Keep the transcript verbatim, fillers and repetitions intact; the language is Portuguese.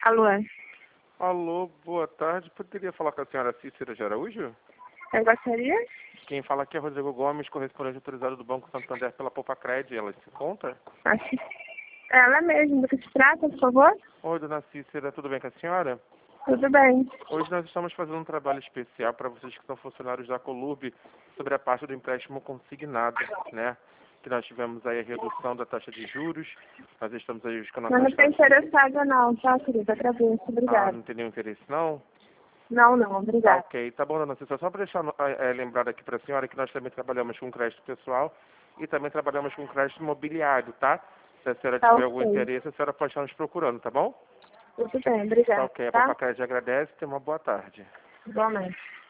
Alô, Alô, boa tarde. Poderia falar com a senhora Cícera de Araújo? eu gostaria? Quem fala aqui é Rodrigo Gomes, correspondente autorizado do Banco Santander pela Poupa-Cred. Ela se encontra? Acho ela mesma. Do que se trata, por favor? Oi, dona Cícera, tudo bem com a senhora? Tudo bem. Hoje nós estamos fazendo um trabalho especial para vocês que são funcionários da Colurb sobre a parte do empréstimo consignado, né? Que nós tivemos aí a redução da taxa de juros. Nós estamos aí buscando a Mas não taxa... estou interessada não, tá, querida? Agradeço. Ah, Obrigada. não tem nenhum interesse, não? Não, não. Tá Obrigada. ok. Tá bom, dona Cícera. Só para deixar é, lembrado aqui para a senhora que nós também trabalhamos com crédito pessoal e também trabalhamos com crédito imobiliário, tá? Se a senhora Tá tiver algum ok. interesse, a senhora pode estar nos procurando, tá bom? Tudo bem. Tá Obrigada, ok. A tá? Poupa-Cred agradece. Tenha uma boa tarde. Igualmente.